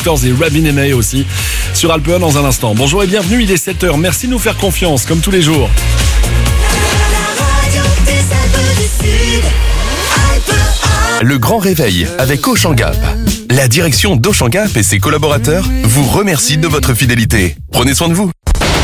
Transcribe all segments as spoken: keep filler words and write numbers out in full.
Doctors et Rabin Nene aussi sur Alpe un dans un instant. Bonjour et bienvenue, il est sept heures. Merci de nous faire confiance comme tous les jours. Le grand réveil avec Auchan Gap. La direction d'Auchan Gap et ses collaborateurs vous remercie de votre fidélité. Prenez soin de vous.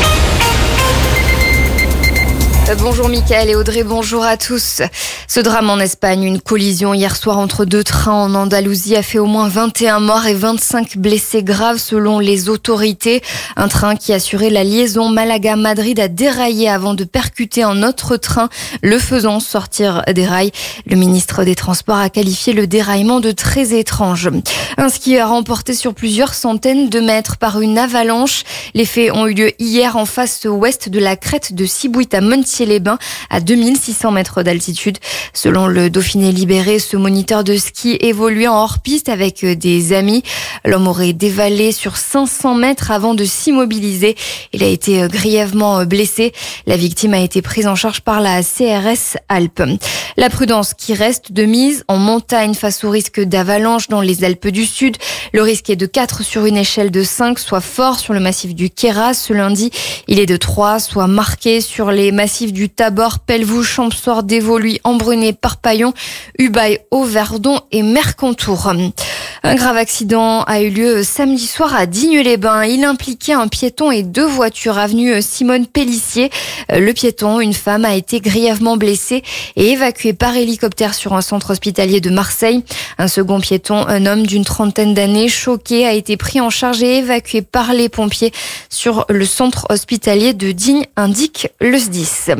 Bonjour Mickaël et Audrey, bonjour à tous. Ce drame en Espagne, une collision hier soir entre deux trains en Andalousie a fait au moins vingt et un morts et vingt-cinq blessés graves selon les autorités. Un train qui assurait la liaison Malaga-Madrid a déraillé avant de percuter un autre train, le faisant sortir des rails. Le ministre des Transports a qualifié le déraillement de très étrange. Un skieur emporté sur plusieurs centaines de mètres par une avalanche. Les faits ont eu lieu hier en face ouest de la crête de Sibouit à Montier-les-Bains à deux mille six cents mètres d'altitude. Selon le Dauphiné Libéré, ce moniteur de ski évoluait en hors-piste avec des amis. L'homme aurait dévalé sur cinq cents mètres avant de s'immobiliser. Il a été grièvement blessé. La victime a été prise en charge par la C R S Alpes. La prudence qui reste de mise en montagne face au risque d'avalanche dans les Alpes du Sud. Le risque est de quatre sur une échelle de cinq, soit fort sur le massif du Queyras. Ce lundi, il est de trois, soit marqué sur les massifs du Tabor, Pelvoux, Champsaur, Dévoluy, Embrunais, Parpaillon, Ubaye, Haut-Verdon et Mercantour. Un grave accident a eu lieu samedi soir à Digne-les-Bains. Il impliquait un piéton et deux voitures avenue Simone Pellissier. Le piéton, une femme, a été grièvement blessé et évacué par hélicoptère sur un centre hospitalier de Marseille. Un second piéton, un homme d'une trentaine d'années, choqué, a été pris en charge et évacué par les pompiers sur le centre hospitalier de Digne, indique le S D I S.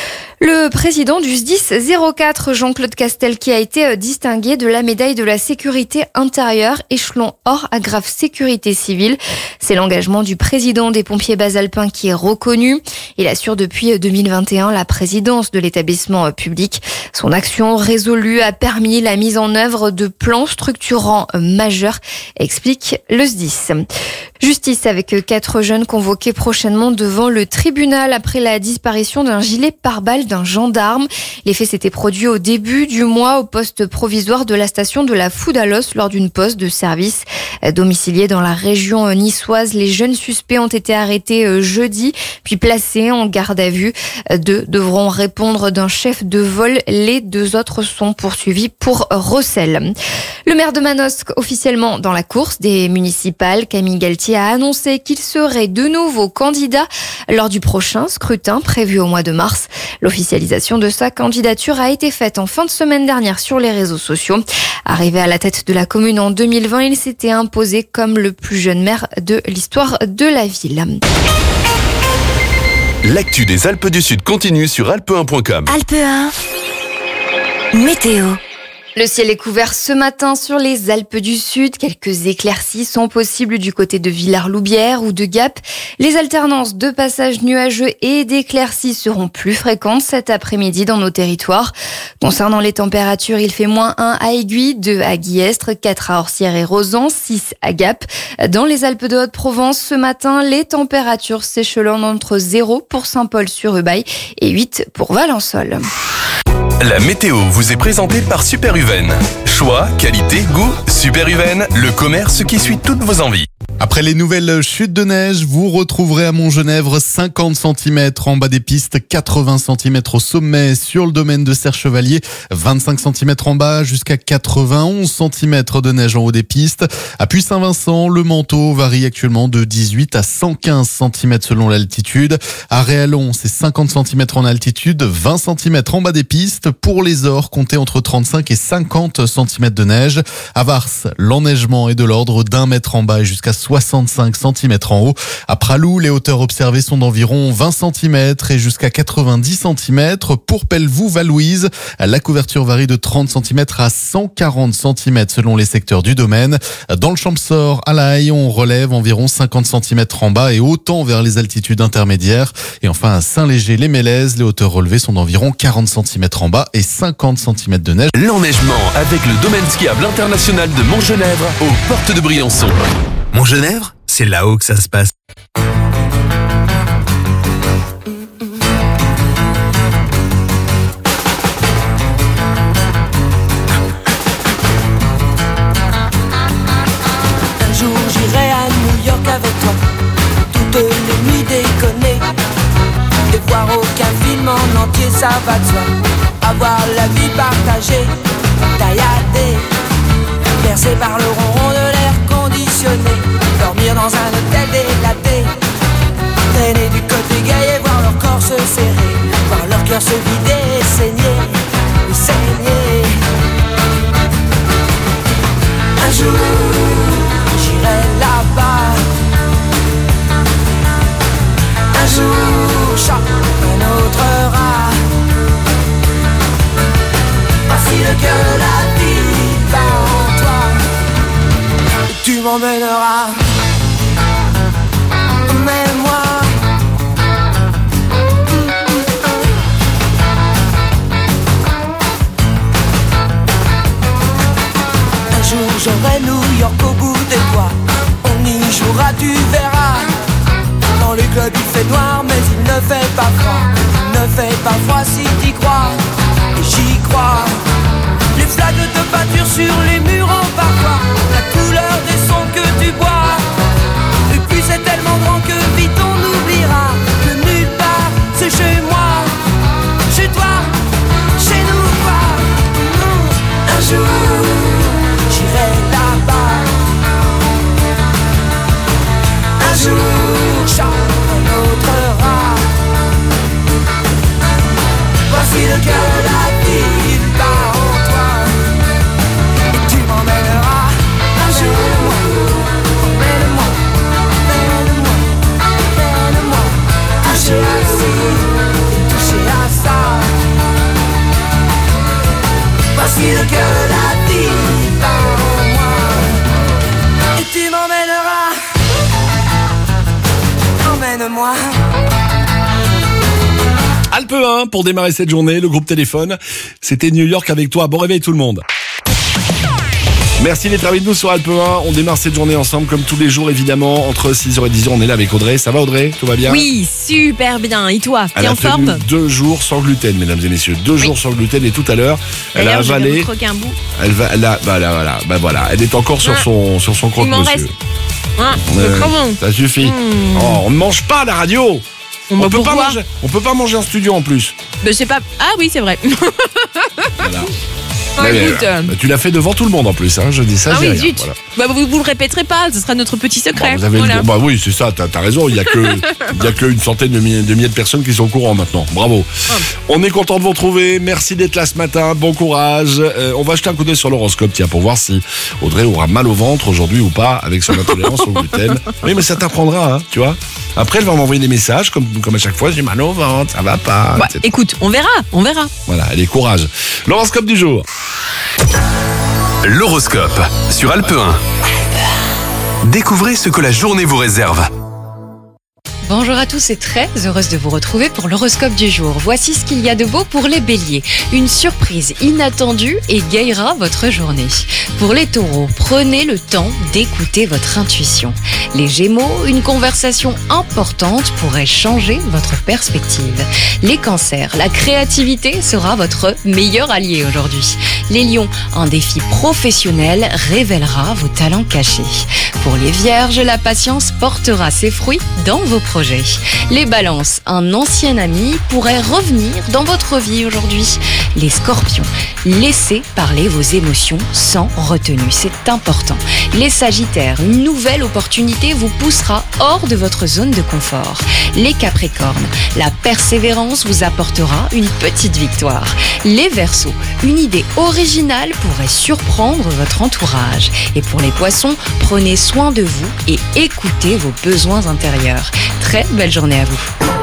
Le président du S D I S zéro quatre, Jean-Claude Castel, qui a été distingué de la médaille de la sécurité intérieure, échelon or à grave sécurité civile. C'est l'engagement du président des pompiers basalpins qui est reconnu. Il assure depuis deux mille vingt et un la présidence de l'établissement public. Son action résolue a permis la mise en œuvre de plans structurants majeurs, explique le S D I S. Justice avec quatre jeunes convoqués prochainement devant le tribunal après la disparition d'un gilet pare-balles d'un gendarme. Les faits s'étaient produits au début du mois au poste provisoire de la station de la Foudalos lors d'une pause de service. Domiciliés dans la région niçoise, les jeunes suspects ont été arrêtés jeudi puis placés en garde à vue. Deux devront répondre d'un chef de vol. Les deux autres sont poursuivis pour recel. Le maire de Manosque, officiellement dans la course des municipales, Camille Galtier a annoncé qu'il serait de nouveau candidat lors du prochain scrutin prévu au mois de mars. L'officialisation de sa candidature a été faite en fin de semaine dernière sur les réseaux sociaux. Arrivé à la tête de la commune en deux mille vingt, il s'était imposé comme le plus jeune maire de l'histoire de la ville. L'actu des Alpes du Sud continue sur alpe un point com. Alpe un, météo. Le ciel est couvert ce matin sur les Alpes du Sud. Quelques éclaircies sont possibles du côté de Villars-Loubière ou de Gap. Les alternances de passages nuageux et d'éclaircies seront plus fréquentes cet après-midi dans nos territoires. Concernant les températures, il fait moins un à Aiguille, deux à Guillestre, quatre à Orsières et Rozan, six à Gap. Dans les Alpes de Haute-Provence, ce matin, les températures s'échelonnent entre zéro pour Saint-Paul-sur-Ubaye et huit pour Valençol. La météo vous est présentée par Superuven. Choix, qualité, goût, Superuven, le commerce qui suit toutes vos envies. Après les nouvelles chutes de neige, vous retrouverez à Montgenèvre cinquante centimètres en bas des pistes, quatre-vingts centimètres au sommet sur le domaine de Serre-Chevalier, vingt-cinq centimètres en bas jusqu'à quatre-vingt-onze centimètres de neige en haut des pistes. À Puy-Saint-Vincent, le manteau varie actuellement de dix-huit à cent quinze centimètres selon l'altitude. À Réalon, c'est cinquante centimètres en altitude, vingt centimètres en bas des pistes. Pour les Ors, comptez entre trente-cinq et cinquante centimètres de neige. À Vars, l'enneigement est de l'ordre d'un mètre en bas et jusqu'à soixante-cinq centimètres en haut. À Pralou, les hauteurs observées sont d'environ vingt centimètres et jusqu'à quatre-vingt-dix centimètres. Pour Pelvoux-Valouise, la couverture varie de trente centimètres à cent quarante centimètres selon les secteurs du domaine. Dans le Champsaur, à La Haye, on relève environ cinquante centimètres en bas et autant vers les altitudes intermédiaires. Et enfin, à Saint-Léger-les-Mélèzes, les hauteurs relevées sont d'environ quarante centimètres en bas et cinquante centimètres de neige. L'enneigement avec le domaine skiable international de Montgenèvre aux portes de Briançon. Montgenèvre, c'est là-haut que ça se passe. Un jour j'irai avec toi, toutes les nuits déconner, et voir aucun film en entier, ça va de soi. Avoir la vie partagée, tailladée, bercée par le ronron de l'air conditionné, dormir dans un hôtel délaté, traîner du côté gay et voir leur corps se serrer, voir leur cœur se vider et saigner, et saigner. Un jour, j'irai là-bas. Un jour, chat, un autre rat. Facile que la vie va en toi, et tu m'emmèneras. Emmène-moi. Un jour j'aurai New York au bout des doigts. On y jouera, tu verras. Dans les clubs il fait noir mais il ne fait pas froid. Il ne fait pas froid si t'y crois. Et j'y crois. Les flaques de peinture sur les murs en parfois, la couleur des sons que tu bois. Et puis c'est tellement grand que vite on oubliera que nulle part c'est chez moi, chez toi, chez nous quoi. Un jour j'irai là-bas. Un jour chat, un autre rat. Voici le cœur de la ville part en toi, et tu m'emmèneras un jour. Emmène-moi, emmène-moi, emmène-moi, toucher à ci, toucher à ça. Voici le cœur de la ville part en moi, et tu m'emmèneras. Emmène-moi. Alpe un pour démarrer cette journée, le groupe Téléphone. C'était New York avec toi. Bon réveil tout le monde. Merci d'être avec nous sur Alpe un. On démarre cette journée ensemble comme tous les jours évidemment. Entre six heures et dix heures, on est là avec Audrey. Ça va Audrey? Tout va bien? Oui, super bien. Et toi? Elle T'es a en tenu forme? deux jours sans gluten, mesdames et messieurs. Deux Oui. jours sans gluten et tout à l'heure, elle a D'ailleurs, je vais avalé. vous croquer un bout. Elle va, elle a, bah là, voilà, bah voilà. Elle est encore sur Ah. son, sur son Il m'en croque-monsieur. reste. Hein, Euh, c'est comment? ça suffit. Mmh. Oh, on ne mange pas à la radio. On On va peut pas pourquoi? manger. On peut pas manger en studio en plus. Ben, c'est pas. Ah oui, c'est vrai. Voilà. Ah, Mais, écoute, euh, bah, tu l'as fait devant tout le monde en plus. Hein. Je dis ça. Ah j'ai oui, rien. zut. Voilà. Bah, vous, vous le répéterez pas, ce sera notre petit Bon, secret. vous avez Voilà. le- bah oui, c'est ça. T'as as raison. Il y a que, il y a que une centaine de milliers, de milliers de personnes qui sont au courant maintenant. Bravo. Ah. On est content de vous retrouver. Merci d'être là ce matin. Bon courage. Euh, on va jeter un coup d'œil sur l'horoscope, tiens, pour voir si Audrey aura mal au ventre aujourd'hui ou pas avec son intolérance au gluten. Oui, mais ça t'apprendra, hein, tu vois. Après, elle va m'envoyer des messages comme, comme à chaque fois. J'ai mal au ventre, ça va pas. Bah, et cetera. écoute, on verra, on verra. Voilà, allez, courage. L'horoscope du jour. L'horoscope sur Alpe un. Découvrez ce que la journée vous réserve. Bonjour à tous et très heureuse de vous retrouver pour l'horoscope du jour. Voici ce qu'il y a de beau pour les béliers. Une surprise inattendue égayera votre journée. Pour les taureaux, prenez le temps d'écouter votre intuition. Les gémeaux, une conversation importante pourrait changer votre perspective. Les cancers, la créativité sera votre meilleur allié aujourd'hui. Les lions, un défi professionnel révélera vos talents cachés. Pour les vierges, la patience portera ses fruits dans vos projets. Les balances, un ancien ami pourrait revenir dans votre vie aujourd'hui. Les scorpions, laissez parler vos émotions sans retenue, c'est important. Les sagittaires, une nouvelle opportunité vous poussera hors de votre zone de confort. Les capricornes, la persévérance vous apportera une petite victoire. Les verseaux, une idée originale pourrait surprendre votre entourage. Et pour les poissons, prenez soin de vous et écoutez vos besoins intérieurs. Très belle journée à vous.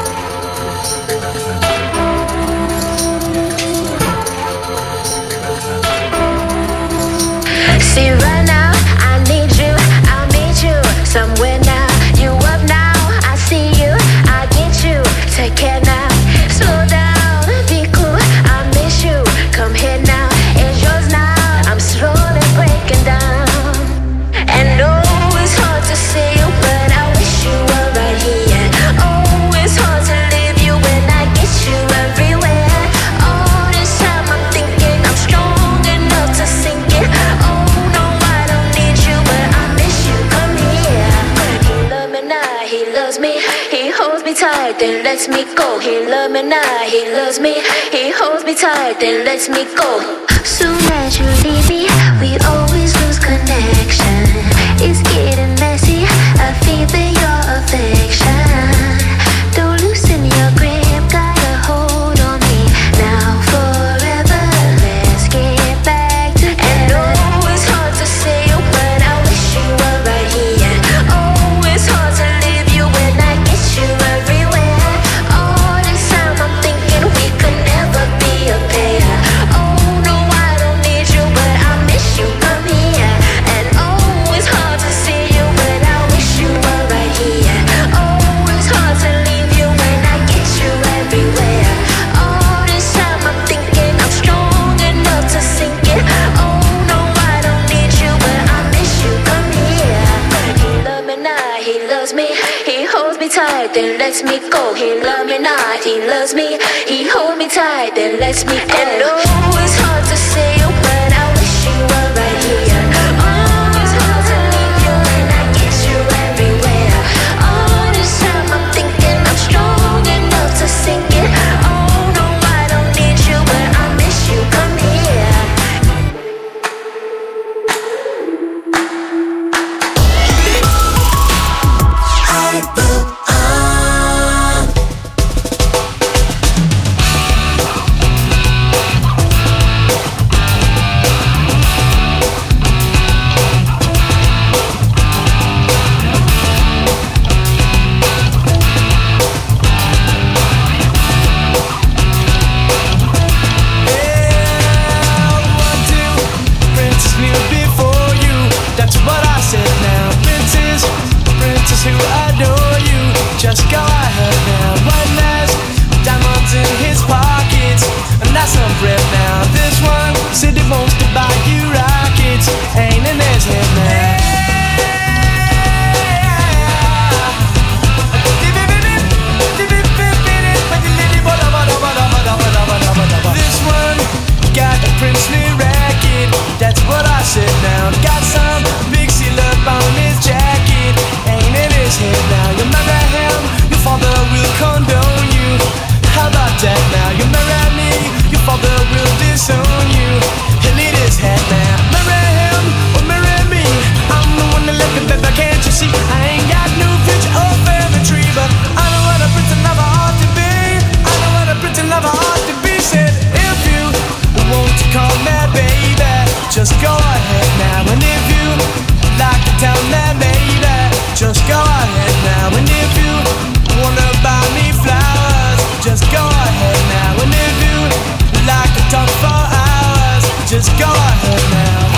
See right now, I need you, I'll meet you somewhere now. You up now, I see you, I get you. Take care now, slow down, be cool, I miss you. Come here now, it's yours now. I'm slowly breaking down. And oh, it's hard to see you, but I wish you were right here. Oh, it's hard to leave you when I get you everywhere. All this time I'm thinking I'm strong enough to sink it. Oh no, I tight, then lets me go. He loves me now, he loves me. He holds me tight, then lets me go. Soon as you leave me, we always lose connection. It's getting messy, I feel that your affection. Don't loosen your grip, got a hold on me. Now forever, let's get back together. And oh, it's hard to say you, but I wish you were right here. Oh, it's hard to leave you when I get you everywhere. All this time I'm thinking we could never be a pair. Oh no, I don't need you, but I miss you, come here. And oh, it's hard to see you, but I wish you were right here. Oh, it's hard to leave you when I get you everywhere. All this time I'm thinking I'm strong enough to sink it. Oh no, I don't need you, but I miss you, come here. He loves me now, he loves me. He holds me tight, then lets me go. He loves me now, he loves me. He holds me tight, then lets me go. And oh, it's hard to say you, but I wish you were right here. Oh, it's hard to leave you when I get you everywhere. All this time I'm thinking I'm strong enough to sink it. Oh no, I don't need you, but I miss you, come here. Princess knew before you, that's what I said now. Princess, princess who adore you, just go ahead now. One last diamonds in his pockets, and that's some bread now. This one said he wants to buy you rockets, ain't in his head now. This one got a princely racket, that's what I said now. Got some big seal up on his jacket, ain't in his head now. You marry him, your father will condone you. How about that now? You marry me, your father will disown you. He'll eat his head now. Marry him or marry me, I'm the one that left it, baby, can't you see? I ain't got no future or family tree, but I know what a prince and lover ought to be. I know what a prince and lover ought to be. Said if you want to call me baby, just go ahead now. And if you like to tell me baby, just go ahead now. And if you wanna buy me flowers, just go ahead now. And if you like to talk for hours, just go ahead now.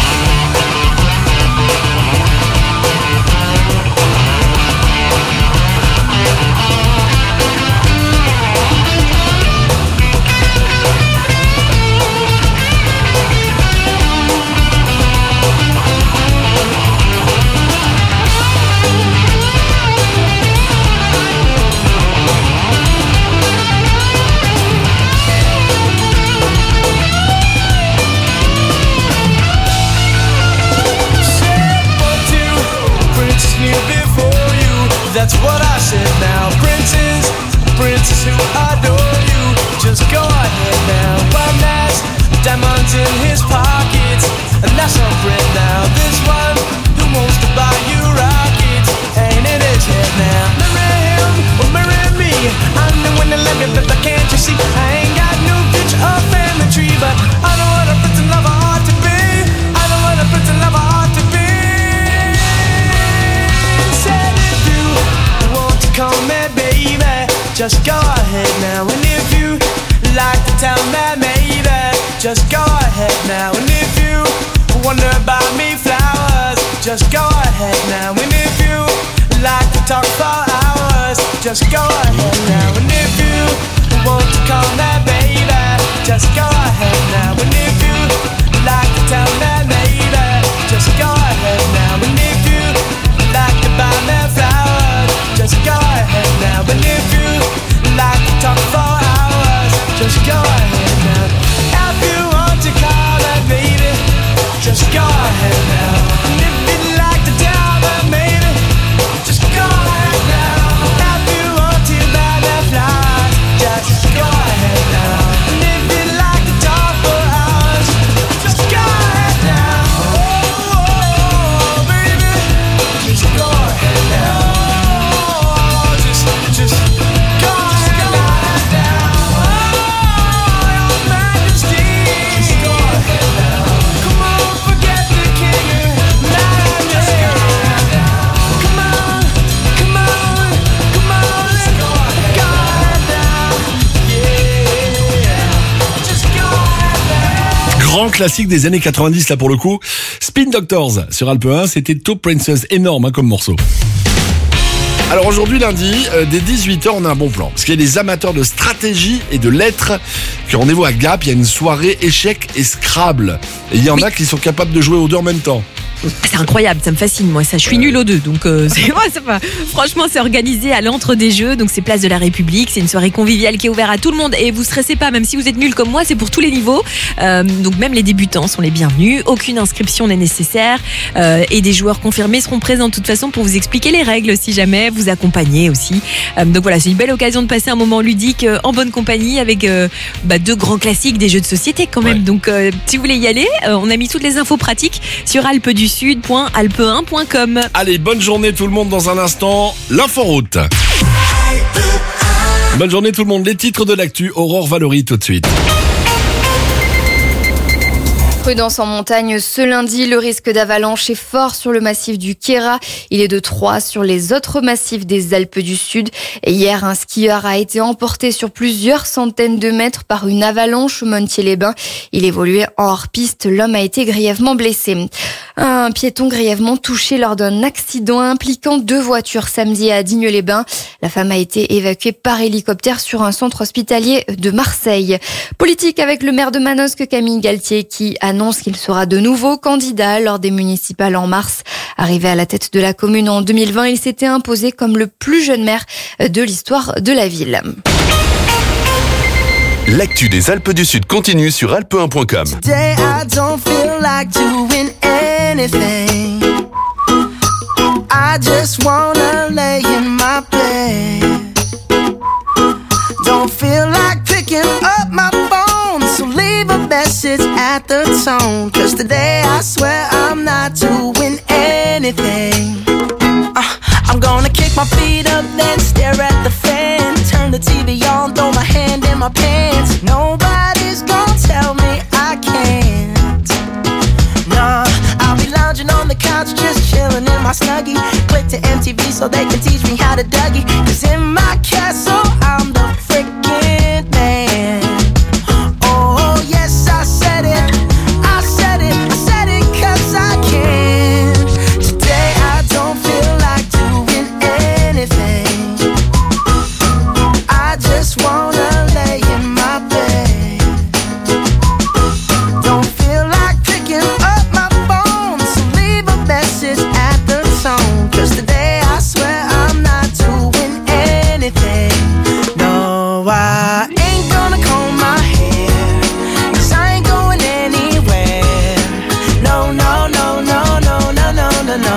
That's what I said now. Princess, princess who adore you, just go ahead now. One last diamonds in his pockets, and that's some bread now. This one who wants to buy you rockets, ain't in his head now. Marry him or marry me, I'm the one that let me, but can't you see? I ain't got no future or family tree, but I know what a prince and lover ought to be. I know what a prince and lover ought to be. Said if you want to call me baby, just go ahead now. And if you like to tell me maybe, just go ahead now. And if you wanna buy me flowers, just go ahead now. And if you like to talk for hours, just go ahead now. And if you want to call me baby, just go ahead now. And if you like to tell me maybe, just go ahead now. And if you like to buy me flowers, just go ahead now. And if you like to talk for hours, just go ahead now. If you want to call me baby, just go ahead now. And if you'd like to tell me maybe, just go ahead now. If you want to classique des années quatre-vingt-dix là pour le coup. Spin Doctors sur Alpe un, c'était Two Princes, énorme hein, comme morceau. Alors aujourd'hui lundi, euh, dès dix-huit heures, on a un bon plan. Parce qu'il y a des amateurs de stratégie et de lettres qui ont rendez-vous à Gap. Il y a une soirée échecs et Scrabble. Et il y en Oui. a qui sont capables de jouer aux deux en même temps. C'est incroyable, ça me fascine moi, ça. Je suis nulle aux deux, donc euh, c'est moi, ça va. Franchement, c'est organisé à l'Antre des Jeux, donc c'est place de la République. C'est une soirée conviviale qui est ouverte à tout le monde et vous stressez pas, même si vous êtes nul comme moi, c'est pour tous les niveaux. Euh, donc même les débutants sont les bienvenus. Aucune inscription n'est nécessaire euh, et des joueurs confirmés seront présents de toute façon pour vous expliquer les règles si jamais, vous accompagner aussi. Euh, donc voilà, c'est une belle occasion de passer un moment ludique euh, en bonne compagnie avec euh, bah, deux grands classiques des jeux de société quand même. Ouais. Donc euh, si vous voulez y aller, euh, on a mis toutes les infos pratiques sur alpes du sud point alpe un point com. Allez, bonne journée tout le monde dans un instant. L'inforoute. Bonne journée tout le monde. Les titres de l'actu, Aurore Valory tout de suite. Prudence en montagne ce lundi, le risque d'avalanche est fort sur le massif du Queyras. Il est de trois sur les autres massifs des Alpes du Sud. Et hier, un skieur a été emporté sur plusieurs centaines de mètres par une avalanche au Montier-les-Bains. Il évoluait en hors-piste. L'homme a été grièvement blessé. Un piéton grièvement touché lors d'un accident impliquant deux voitures samedi à Digne-les-Bains. La femme a été évacuée par hélicoptère sur un centre hospitalier de Marseille. Politique avec le maire de Manosque, Camille Galtier, qui annonce qu'il sera de nouveau candidat lors des municipales en mars. Arrivé à la tête de la commune en deux mille vingt, il s'était imposé comme le plus jeune maire de l'histoire de la ville. L'actu des Alpes du Sud continue sur alpe un point com. Today I don't feel like doing anything. I just wanna lay in my bed. Don't feel like picking up my phone, so leave a message at the tone. Cause today I swear I'm not doing anything. uh, I'm gonna kick my feet up, then stare at the fan. Turn the T V on, throw my hand in my pants. Nobody's gonna tell me I can't. Nah, I'll be lounging on the couch, just chilling in my Snuggie. Click to M T V so they can teach me how to Dougie. Cause in my castle I'm the freaking man. Oh yes, I said it, I said it, I said it cause I can. Today I don't feel like doing anything. I just wanna lay in my bed. Don't feel like picking up my phone, so leave a message at the tone. Cause today I swear I'm not doing anything. No, I ain't gonna comb my hair, cause I ain't going anywhere. No, no, no, no, no, no, no, no, no.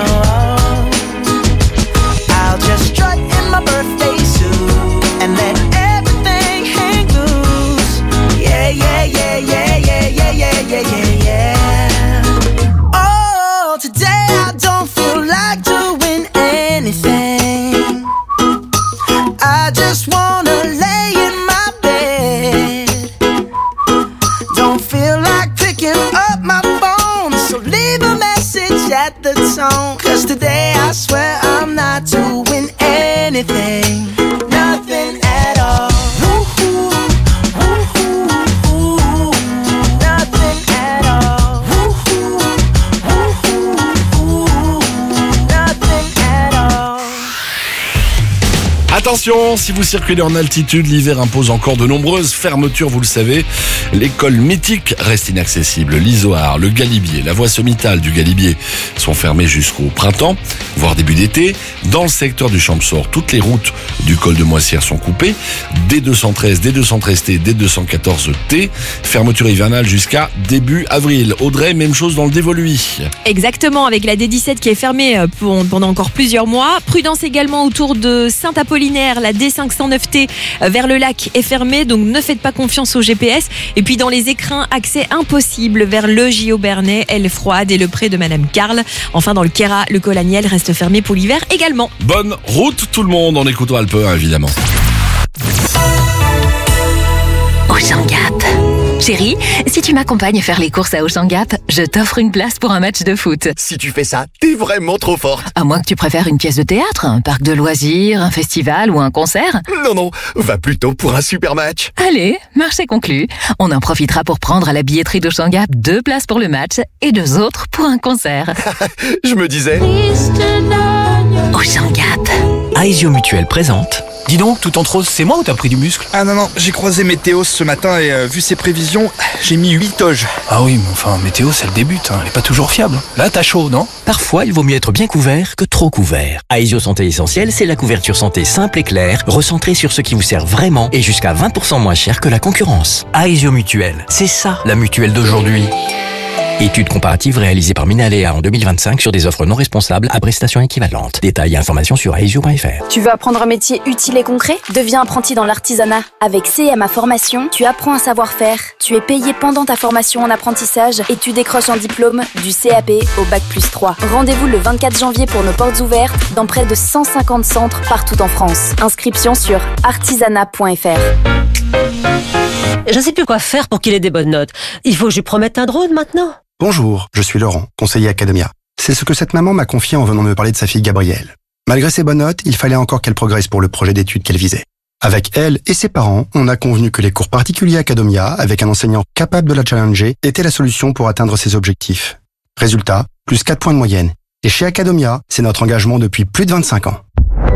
I'll just strut in my birthday suit and let everything hang loose. Yeah, yeah, yeah, yeah, yeah, yeah, yeah, yeah, yeah, yeah. Oh, today I don't feel like doing anything. I just wanna lay in my bed. Don't feel like picking up my phone, so leave a message at the tone. Cause today I swear I'm not doing anything. Nothing at all. Woo-hoo, woo-hoo, woo-hoo. Nothing at all. Woo-hoo, woo-hoo, woo-hoo. Nothing at all. Attention, si vous circulez en altitude, l'hiver impose encore de nombreuses fermetures, vous le savez. L'école mythique reste inaccessible. L'Isoard, le Galibier, la voie sommitale du Galibier sont fermées jusqu'au printemps, voire début d'été. Dans le secteur du Champsaur, toutes les routes du col de Moissière sont coupées. D deux cent treize, D deux cent treize T, D deux cent quatorze T. Fermeture hivernale jusqu'à début avril. Audrey, même chose dans le Dévoluy. Exactement, avec la D dix-sept qui est fermée euh, pour- pendant encore plusieurs mois. Prudence également autour de Saint-Apollinaire, la D cinq cent neuf T euh, vers le lac est fermée, donc ne faites pas confiance au G P S. Et puis dans les écrins, accès impossible vers le J O Bernay, Elle Froide et le pré de Madame Carle. Enfin dans le Queyras, le col Agnel reste fermé pour l'hiver également. Bonne route tout le monde en écoutant Alpe un évidemment. Au Jean Gap, Chérie, si tu m'accompagnes faire les courses à Auchan Gap, je t'offre une place pour un match de foot. Si tu fais ça, t'es vraiment trop forte. À moins que tu préfères une pièce de théâtre, un parc de loisirs, un festival ou un concert. Non, non, va plutôt pour un super match. Allez, marché conclu. On en profitera pour prendre à la billetterie d'Auchan Gap deux places pour le match et deux autres pour un concert. Je me disais... Auchan Gap. Aesio Mutuelle présente. Dis donc, tout en rose, c'est moi ou t'as pris du muscle? Ah non, non, j'ai croisé Météo ce matin et euh, vu ses prévisions, j'ai mis huit toges. Ah oui, mais enfin, météo, c'est le début, hein. Elle est pas toujours fiable. Là, t'as chaud, non? Parfois, il vaut mieux être bien couvert que trop couvert. Aesio Santé Essentielle, c'est la couverture santé simple et claire, recentrée sur ce qui vous sert vraiment et jusqu'à vingt pour cent moins cher que la concurrence. Aesio Mutuelle, c'est ça, la mutuelle d'aujourd'hui. Étude comparative réalisée par Minalea en deux mille vingt-cinq sur des offres non responsables à prestations équivalentes. Détails et informations sur aesio point f r. Tu veux apprendre un métier utile et concret? Deviens apprenti dans l'artisanat. Avec C M A Formation, tu apprends un savoir-faire. Tu es payé pendant ta formation en apprentissage et tu décroches un diplôme du C A P au bac plus trois. Rendez-vous le vingt-quatre janvier pour nos portes ouvertes dans près de cent cinquante centres partout en France. Inscription sur artisanat point f r. Je ne sais plus quoi faire pour qu'il ait des bonnes notes. Il faut que je lui promette un drone maintenant. Bonjour, je suis Laurent, conseiller Academia. C'est ce que cette maman m'a confié en venant me parler de sa fille Gabrielle. Malgré ses bonnes notes, il fallait encore qu'elle progresse pour le projet d'études qu'elle visait. Avec elle et ses parents, on a convenu que les cours particuliers Academia, avec un enseignant capable de la challenger, étaient la solution pour atteindre ses objectifs. Résultat, plus quatre points de moyenne. Et chez Academia, c'est notre engagement depuis plus de vingt-cinq ans.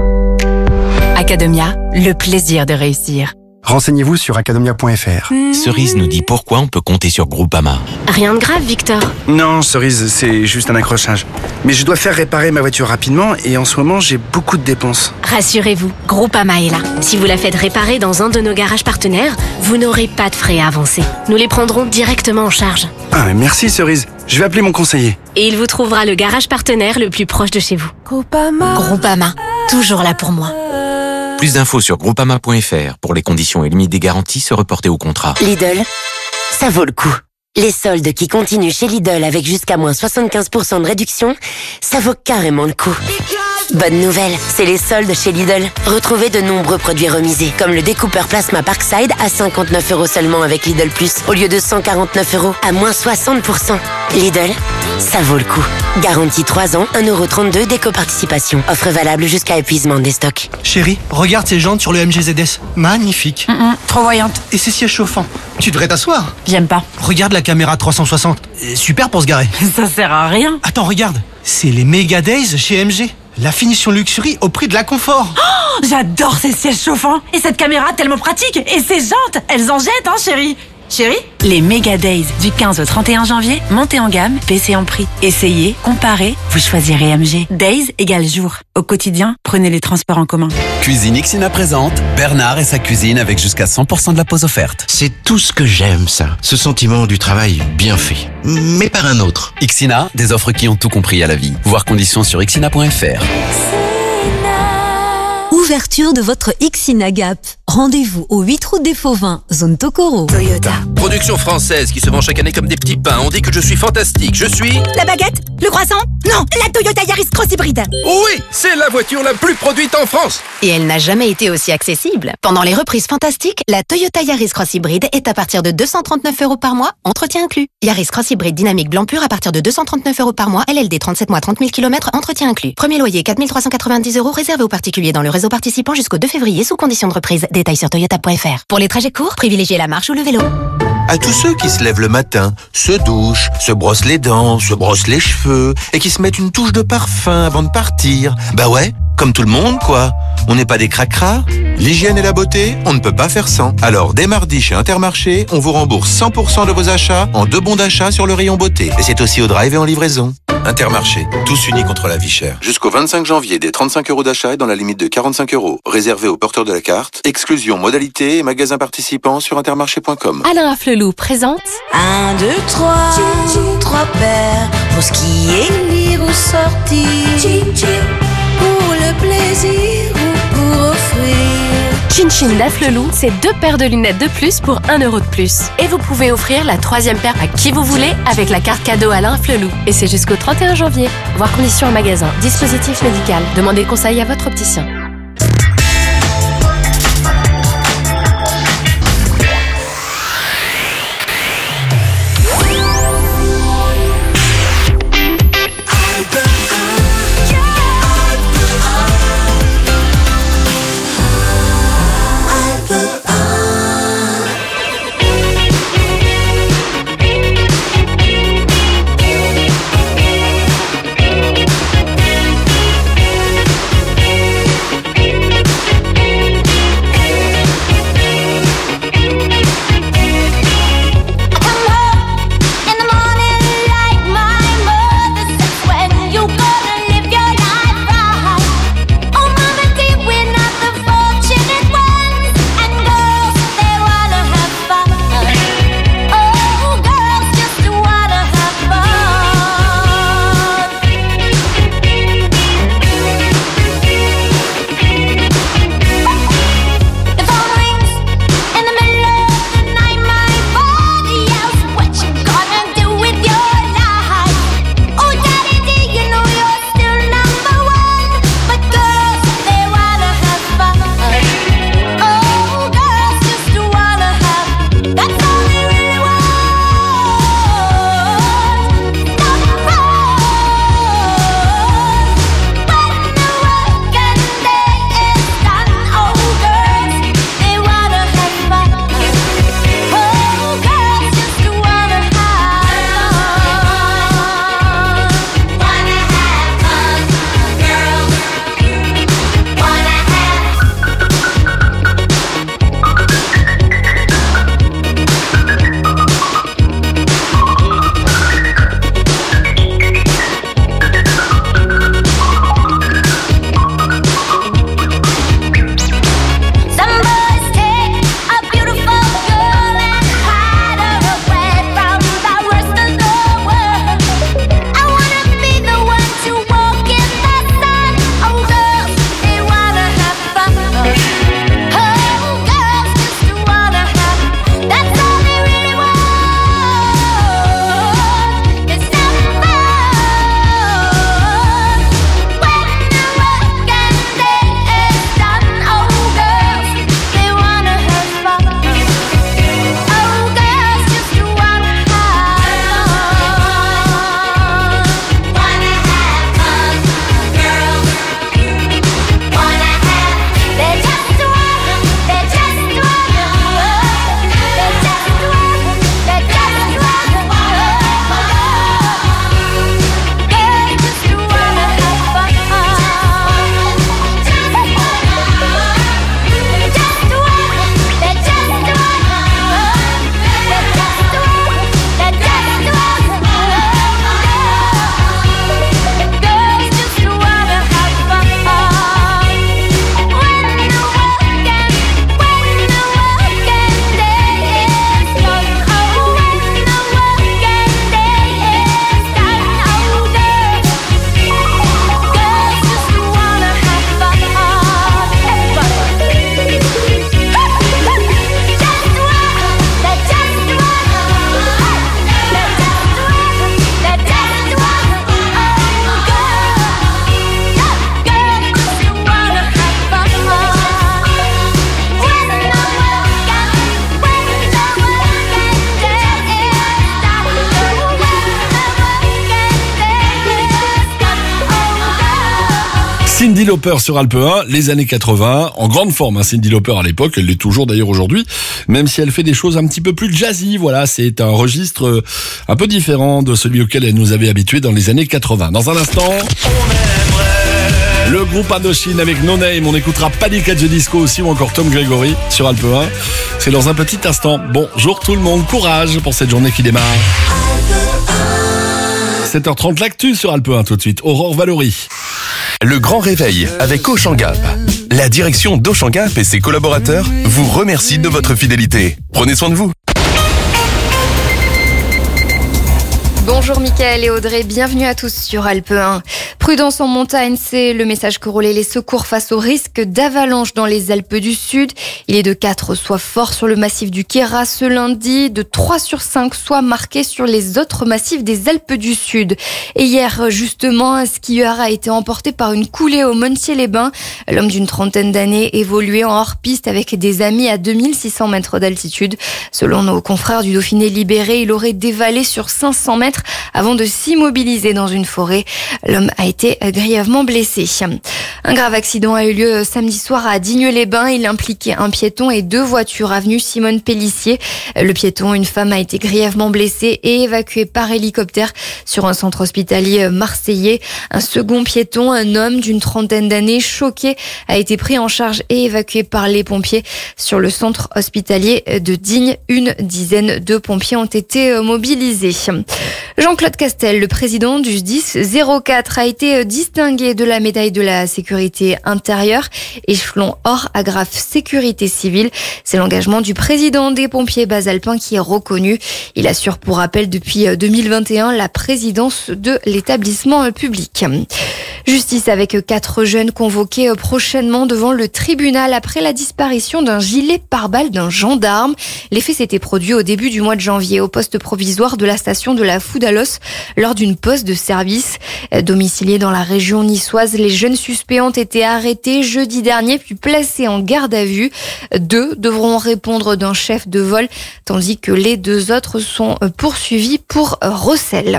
Academia, le plaisir de réussir. Renseignez-vous sur academia point f r. Cerise nous dit pourquoi on peut compter sur Groupama. Rien de grave, Victor. Non, Cerise, c'est juste un accrochage. Mais je dois faire réparer ma voiture rapidement et en ce moment, j'ai beaucoup de dépenses. Rassurez-vous, Groupama est là. Si vous la faites réparer dans un de nos garages partenaires, vous n'aurez pas de frais à avancer. Nous les prendrons directement en charge. Ah, mais merci Cerise. Je vais appeler mon conseiller. Et il vous trouvera le garage partenaire le plus proche de chez vous. Groupama. Groupama, toujours là pour moi. Plus d'infos sur groupama point f r. Pour les conditions et limites des garanties, se reporter au contrat. Lidl, ça vaut le coup. Les soldes qui continuent chez Lidl avec jusqu'à moins soixante-quinze pour cent de réduction, ça vaut carrément le coup. Bonne nouvelle, c'est les soldes chez Lidl. Retrouvez de nombreux produits remisés, comme le découpeur plasma Parkside à cinquante-neuf euros seulement avec Lidl Plus, au lieu de cent quarante-neuf euros, à moins soixante pour cent. Lidl, ça vaut le coup. Garantie trois ans, un euro trente-deux d'éco-participation. Offre valable jusqu'à épuisement des stocks. Chérie, regarde ces jantes sur le M G Z S. Magnifique. Mm -mm, trop voyante. Et ces sièges chauffants. Tu devrais t'asseoir. J'aime pas. Regarde la caméra trois cent soixante. Super pour se garer. Ça sert à rien. Attends, regarde. C'est les Mega Days chez M G. La finition luxury au prix de la confort. Oh, j'adore ces sièges chauffants. Et cette caméra tellement pratique. Et ces jantes, elles en jettent, hein, chérie. Chérie, les Mega Days du quinze au trente et un janvier, montez en gamme, baissez en prix. Essayez, comparez, vous choisirez M G. Days égale jour. Au quotidien, prenez les transports en commun. Cuisine Ixina présente Bernard et sa cuisine avec jusqu'à cent pour cent de la pause offerte. C'est tout ce que j'aime, ça. Ce sentiment du travail bien fait. Mais par un autre. Ixina, des offres qui ont tout compris à la vie. Voir conditions sur ixina point f r. Ouverture de votre Ixina Gap. Rendez-vous au huit route des Fauvins, zone Tokoro. Toyota. Production française qui se vend chaque année comme des petits pains. On dit que je suis fantastique. Je suis... La baguette? Le croissant? Non, la Toyota Yaris Cross Hybride. Oui, c'est la voiture la plus produite en France. Et elle n'a jamais été aussi accessible. Pendant les reprises fantastiques, la Toyota Yaris Cross Hybride est à partir de deux cent trente-neuf euros par mois, entretien inclus. Yaris Cross Hybride dynamique blanc pur à partir de deux cent trente-neuf euros par mois, L L D trente-sept mois, trente mille kilomètres, entretien inclus. Premier loyer quatre mille trois cent quatre-vingt-dix euros réservé aux particuliers dans le réseau participant jusqu'au deux février sous conditions de reprise. Détails sur toyota point f r. Pour les trajets courts, privilégiez la marche ou le vélo. À tous ceux qui se lèvent le matin, se douchent, se brossent les dents, se brossent les cheveux et qui se mettent une touche de parfum avant de partir. Bah ouais, comme tout le monde quoi. On n'est pas des cracras. L'hygiène et la beauté, on ne peut pas faire sans. Alors dès mardi chez Intermarché, on vous rembourse cent pour cent de vos achats en deux bons d'achat sur le rayon beauté. Et c'est aussi au drive et en livraison. Intermarché, tous unis contre la vie chère. Jusqu'au vingt-cinq janvier, des trente-cinq euros d'achat et dans la limite de quarante-cinq euros. Réservé aux porteurs de la carte. Exclusion, modalité et magasins participants sur intermarché point com. Alain Afflelou présente Un, deux, trois, trois paires pour skier, lire ou sortir. Pour le plaisir ou pour offrir. Chin Chin d'Afflelou, c'est deux paires de lunettes de plus pour un euro de plus. Et vous pouvez offrir la troisième paire à qui vous voulez avec la carte cadeau Alain Afflelou. Et c'est jusqu'au trente et un janvier. Voir conditions en magasin. Dispositif médical. Demandez conseil à votre opticien. Cyndi Lauper sur Alpe un, les années quatre-vingts, en grande forme. Hein, Cyndi Lauper à l'époque, elle l'est toujours d'ailleurs aujourd'hui, même si elle fait des choses un petit peu plus jazzy. Voilà, c'est un registre un peu différent de celui auquel elle nous avait habitués dans les années quatre-vingts. Dans un instant, le groupe Indochine avec No Name, on écoutera Panic at the Disco aussi ou encore Tom Gregory sur Alpe un. C'est dans un petit instant. Bonjour tout le monde, courage pour cette journée qui démarre. sept heures trente, l'actu sur Alpe un tout de suite. Aurore Valory. Le grand réveil avec Auchan Gap. La direction d'Auchan Gap et ses collaborateurs vous remercie de votre fidélité. Prenez soin de vous. Bonjour Mickaël et Audrey, bienvenue à tous sur Alpe un. Prudence en montagne, c'est le message que relaient les secours face au risque d'avalanche dans les Alpes du Sud. Il est de quatre soit fort sur le massif du Queyras ce lundi, de trois sur cinq soit marqué sur les autres massifs des Alpes du Sud. Et hier, justement, un skieur a été emporté par une coulée au Montier-les-Bains. L'homme d'une trentaine d'années évoluait en hors-piste avec des amis à deux mille six cents mètres d'altitude. Selon nos confrères du Dauphiné libéré, il aurait dévalé sur cinq cents mètres avant de s'immobiliser dans une forêt. L'homme a été grièvement blessé. Un grave accident a eu lieu samedi soir à Digne-les-Bains. Il impliquait un piéton et deux voitures avenue Simone Pellissier. Le piéton, une femme, a été grièvement blessée et évacuée par hélicoptère sur un centre hospitalier marseillais. Un second piéton, un homme d'une trentaine d'années, choqué, a été pris en charge et évacué par les pompiers sur le centre hospitalier de Digne. Une dizaine de pompiers ont été mobilisés. Jean-Claude Castel, le président du S D I S zéro quatre, a été distingué de la médaille de la sécurité intérieure, échelon hors agrafe sécurité civile. C'est l'engagement du président des pompiers basalpins qui est reconnu. Il assure pour rappel depuis deux mille vingt et un la présidence de l'établissement public. Justice avec quatre jeunes convoqués prochainement devant le tribunal après la disparition d'un gilet pare-balles d'un gendarme. Les faits s'étaient produits au début du mois de janvier au poste provisoire de la station de la Foudalos lors d'une pause de service. Domiciliés dans la région niçoise, les jeunes suspects ont été arrêtés jeudi dernier puis placés en garde à vue. Deux devront répondre d'un chef de vol tandis que les deux autres sont poursuivis pour recel.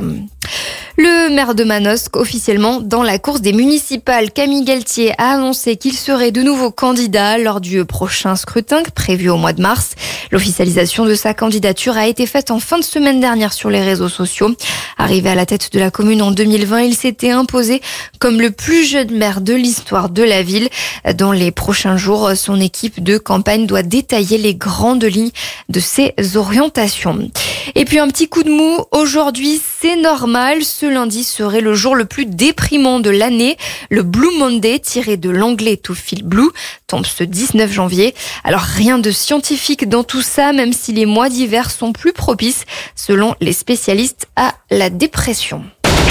Le maire de Manosque, officiellement dans la course des municipales, Camille Galtier a annoncé qu'il serait de nouveau candidat lors du prochain scrutin prévu au mois de mars. L'officialisation de sa candidature a été faite en fin de semaine dernière sur les réseaux sociaux. Arrivé à la tête de la commune en deux mille vingt, il s'était imposé comme le plus jeune maire de l'histoire de la ville. Dans les prochains jours, son équipe de campagne doit détailler les grandes lignes de ses orientations. Et puis un petit coup de mou, aujourd'hui c'est normal, ce lundi serait le jour le plus déprimant de l'année. Le Blue Monday, tiré de l'anglais to feel blue, tombe ce dix-neuf janvier. Alors rien de scientifique dans tout ça, même si les mois d'hiver sont plus propices, selon les spécialistes, à la dépression.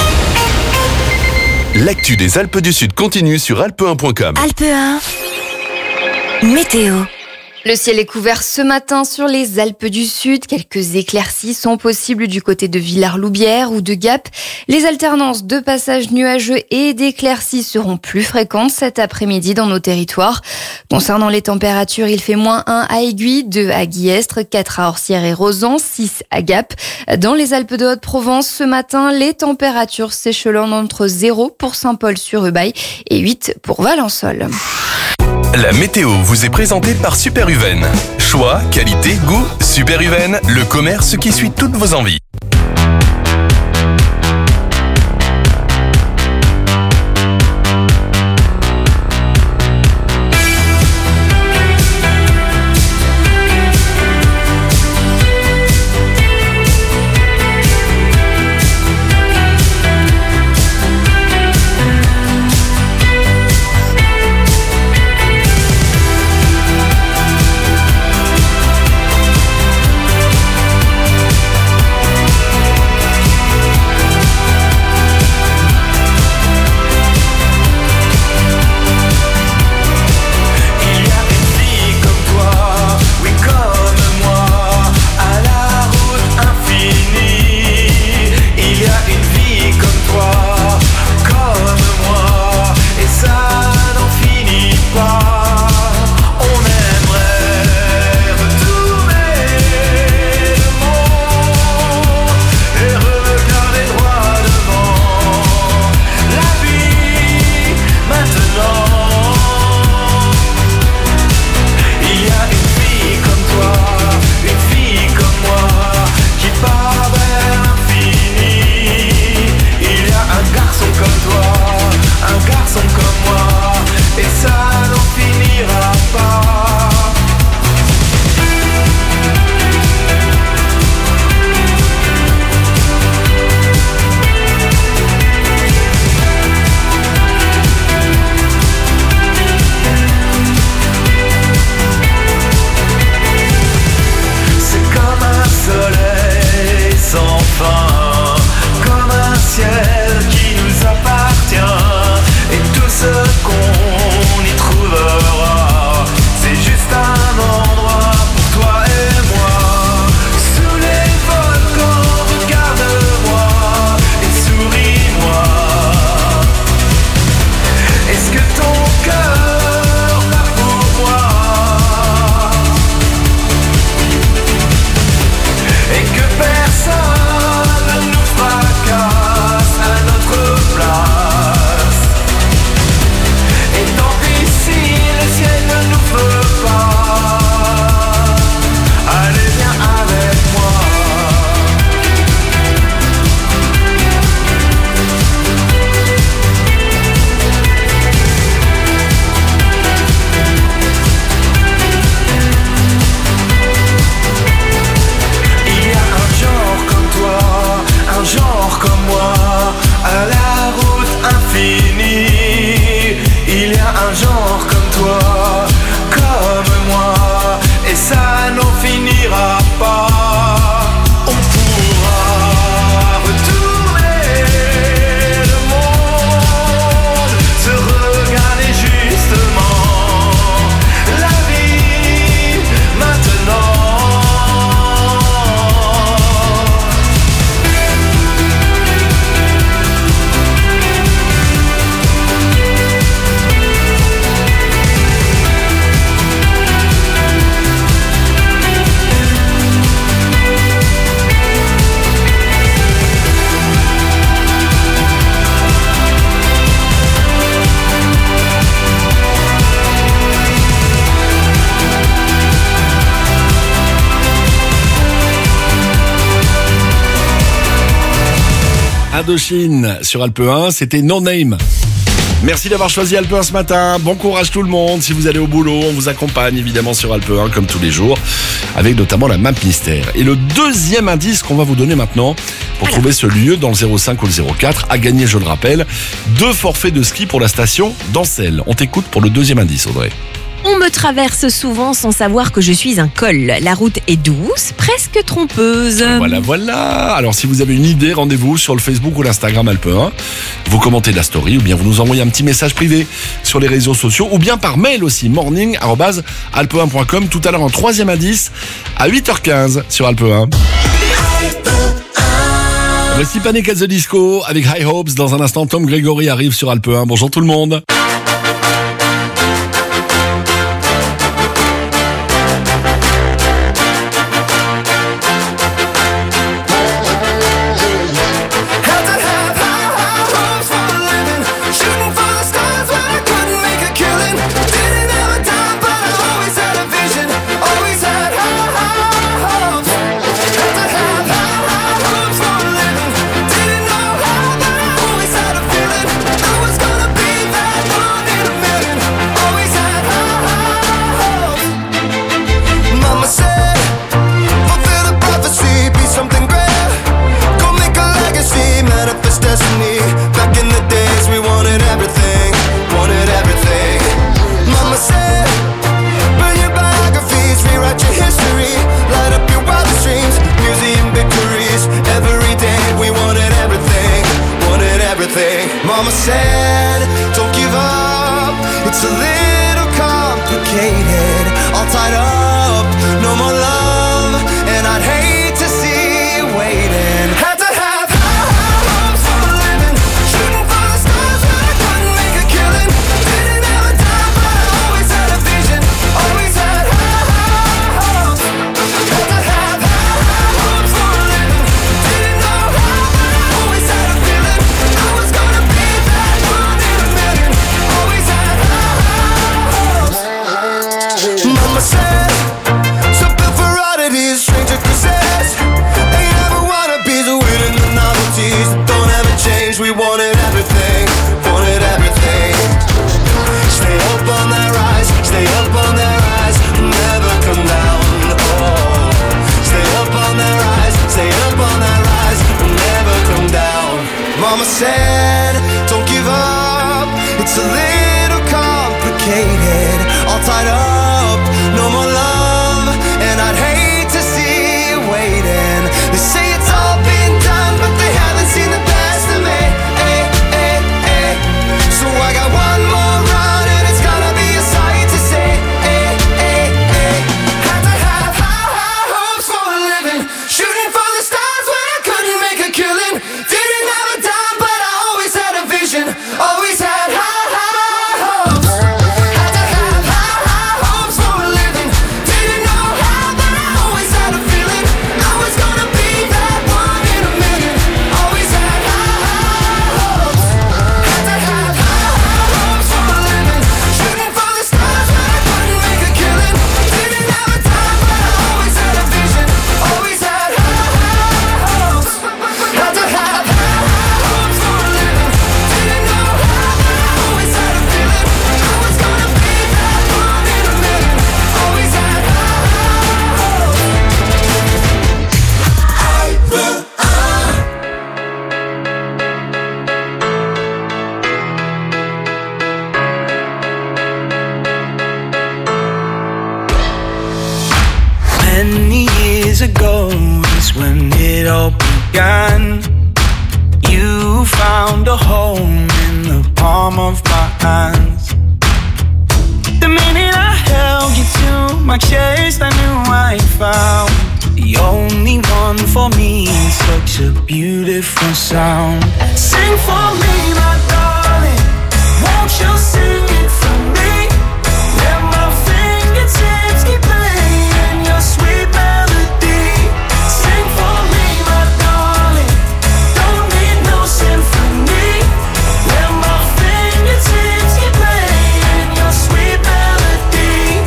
L'actu des Alpes du Sud continue sur alpe un point com. Alpe un, météo. Le ciel est couvert ce matin sur les Alpes du Sud. Quelques éclaircies sont possibles du côté de Villars-Loubière ou de Gap. Les alternances de passages nuageux et d'éclaircies seront plus fréquentes cet après-midi dans nos territoires. Concernant les températures, il fait moins un à Aiguille, deux à Guillestre, quatre à Orsières et Rozan, six à Gap. Dans les Alpes de Haute-Provence, ce matin, les températures s'échelonnent entre zéro pour Saint-Paul-sur-Ubaye et huit pour Valençol. La météo vous est présentée par Superuven. Choix, qualité, goût, Superuven, le commerce qui suit toutes vos envies. toi comme moi, et ça n'en finira pas. On pourra retourner le monde, se regarder justement la vie maintenant. Indochine sur Alpe un, c'était No Name. Merci d'avoir choisi Alpe un ce matin. Bon courage tout le monde. Si vous allez au boulot, on vous accompagne évidemment sur Alpe un comme tous les jours, avec notamment la map mystère. Et le deuxième indice qu'on va vous donner maintenant pour trouver ce lieu dans le zéro cinq ou le zéro quatre, à gagner, je le rappelle, deux forfaits de ski pour la station d'Ancel. On t'écoute pour le deuxième indice, Audrey. On me traverse souvent sans savoir que je suis un col. La route est douce, presque trompeuse. Voilà, voilà. Alors si vous avez une idée, rendez-vous sur le Facebook ou l'Instagram Alpe un. Vous commentez la story ou bien vous nous envoyez un petit message privé sur les réseaux sociaux ou bien par mail aussi, morning arobase alpe un point com. Tout à l'heure, un troisième indice à huit heures quinze sur Alpe un. Voici Panic at the Disco avec High Hopes. Dans un instant, Tom Gregory arrive sur Alpe un. Bonjour tout le monde. Mama said, don't give up, it's a little complicated, all tied up, no more love, and I'd hate to see you waiting. Had to have high hopes for a living, shooting for the stars but I couldn't make a killing, didn't have a dime but I always had a vision, always had high hopes. Had to have high hopes for a living, didn't know how but I always had a feeling, I was gonna be that one in a million, always had high hopes. Mama said it all began. You found a home in the palm of my hands. The minute I held you to my chest, I knew I found the only one for me. Such a beautiful sound. Sing for me, my darling. Won't you sing it for me? Let my fingertips keep playing your sweet melody. Sing for me, my darling. Don't need no symphony. Let my fingertips keep playing your sweet melody.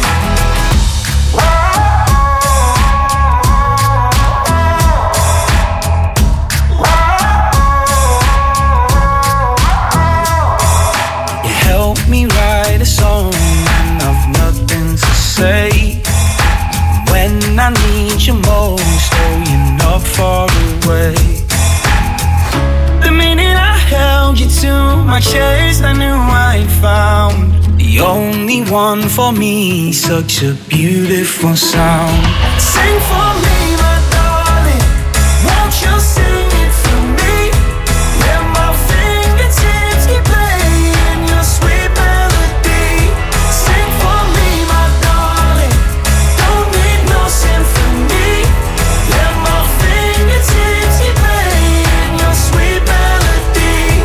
You help me write a song when I've nothing to say. When I need you most, oh, you're not far away. The minute I held you to my chest, I knew I found the only one for me. Such a beautiful sound. Sing for me, my darling. Won't you sing it for me? Let my fingertips keep playing your sweet melody. Sing for me, my darling. Don't need no symphony. Let my fingertips keep playing your sweet melody.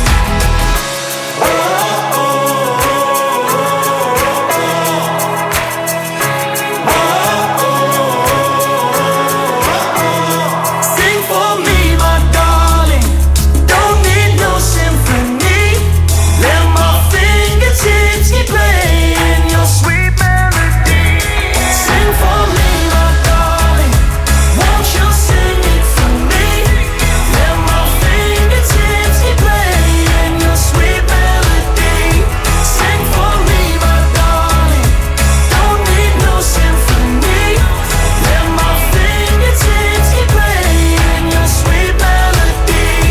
Sing for me, my darling. Don't need no symphony. Let my fingertips keep playing your sweet melody. Sing for me, my darling. Won't you sing it for me? Let my fingertips keep playing your sweet melody. Sing for me, my darling. Don't need no symphony. Let my fingertips keep playing your sweet melody.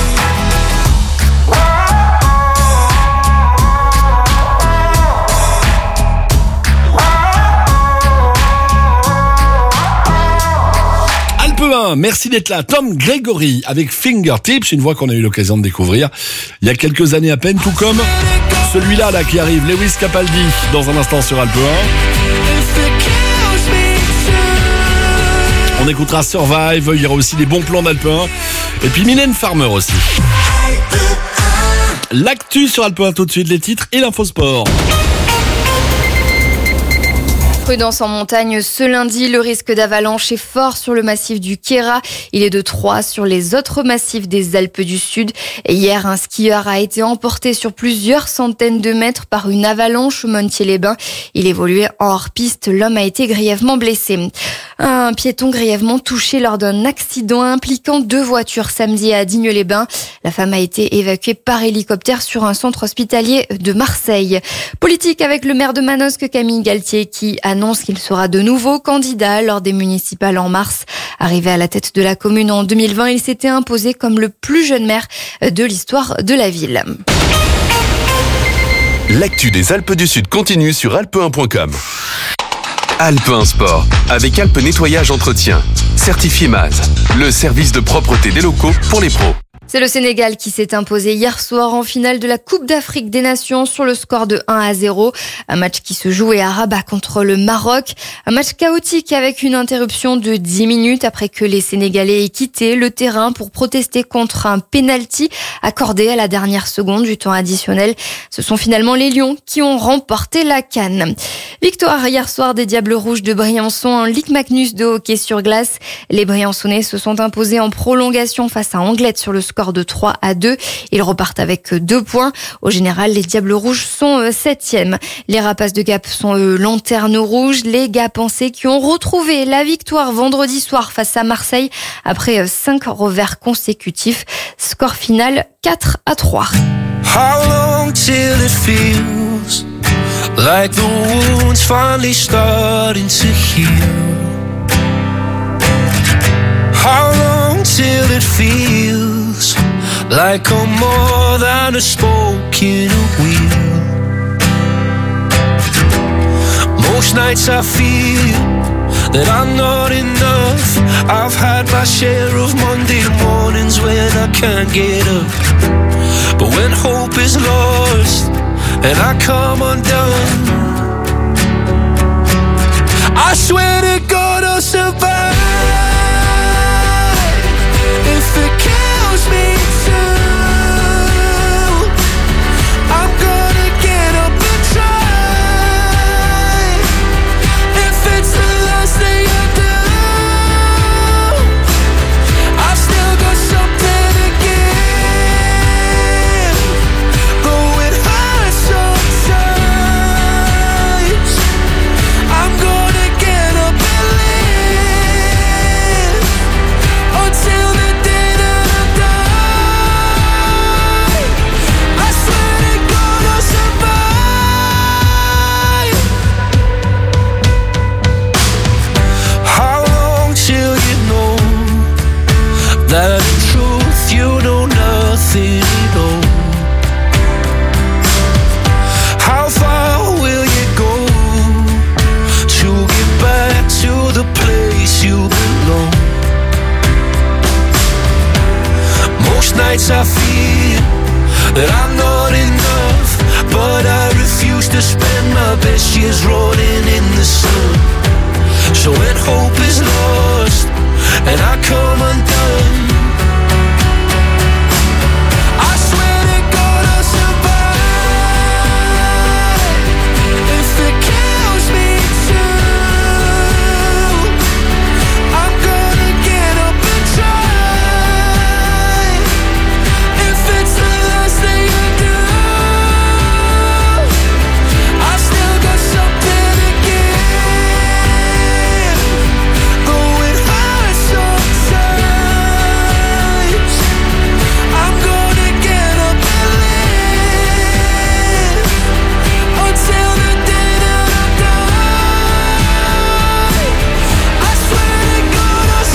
Alpe un, merci d'être là. Tom Gregory avec Fingertips, une voix qu'on a eu l'occasion de découvrir il y a quelques années à peine, tout comme celui-là là qui arrive, Lewis Capaldi, dans un instant sur Alpe un. On écoutera Survive, il y aura aussi des bons plans d'Alpe un. Et puis Mylène Farmer aussi. L'actu sur Alpe un tout de suite, les titres et l'infosport. Prudence en montagne ce lundi, le risque d'avalanche est fort sur le massif du Queyras. Il est de trois sur les autres massifs des Alpes du Sud. Et hier, un skieur a été emporté sur plusieurs centaines de mètres par une avalanche au Montier-les-Bains. Il évoluait en hors-piste. L'homme a été grièvement blessé. Un piéton grièvement touché lors d'un accident impliquant deux voitures samedi à Digne-les-Bains. La femme a été évacuée par hélicoptère sur un centre hospitalier de Marseille. Politique avec le maire de Manosque, Camille Galtier, qui annonce qu'il sera de nouveau candidat lors des municipales en mars. Arrivé à la tête de la commune en deux mille vingt, il s'était imposé comme le plus jeune maire de l'histoire de la ville. L'actu des Alpes du Sud continue sur alpe un point com. Alpe un Sport, avec Alpe Nettoyage Entretien. Certifié M A Z, le service de propreté des locaux pour les pros. C'est le Sénégal qui s'est imposé hier soir en finale de la Coupe d'Afrique des Nations sur le score de un à zéro. Un match qui se jouait à Rabat contre le Maroc. Un match chaotique avec une interruption de dix minutes après que les Sénégalais aient quitté le terrain pour protester contre un penalty accordé à la dernière seconde du temps additionnel. Ce sont finalement les Lions qui ont remporté la CAN. Victoire hier soir des Diables Rouges de Briançon en Ligue Magnus de hockey sur glace. Les Briançonnais se sont imposés en prolongation face à Anglette sur le score de trois à deux. Ils repartent avec deux points. Au général, les Diables Rouges sont septièmes. Les Rapaces de Gap sont eux lanternes rouges. Les Gapençais qui ont retrouvé la victoire vendredi soir face à Marseille après cinq revers consécutifs. Score final quatre à trois. How long till it feels like the wound's finally starting to heal? How long till it feels like I'm more than a spoke in a wheel? Most nights I feel that I'm not enough. I've had my share of Monday mornings when I can't get up. But when hope is lost and I come undone, I swear to God I'll survive. If it kills me too, I'm gonna get up and try. If it's the last thing I do, I've still got something to give. Though it hurts sometimes, I'm gonna get up and live until the day that I die. I swear to God I'll survive. How long till you know that in truth you know nothing at all? How far will you go to get back to the place you belong? Most nights I feel that I'm not enough, but I refuse to spend my best years rotting in the sun. So when hope is lost and I come undone, I swear to God I'll survive. If it kills me too, I'm gonna get up and try. If it's the last thing I do, I've still got something to give. Though it hurts sometimes, I'm gonna get up and live until the day that I die. I swear to God I'll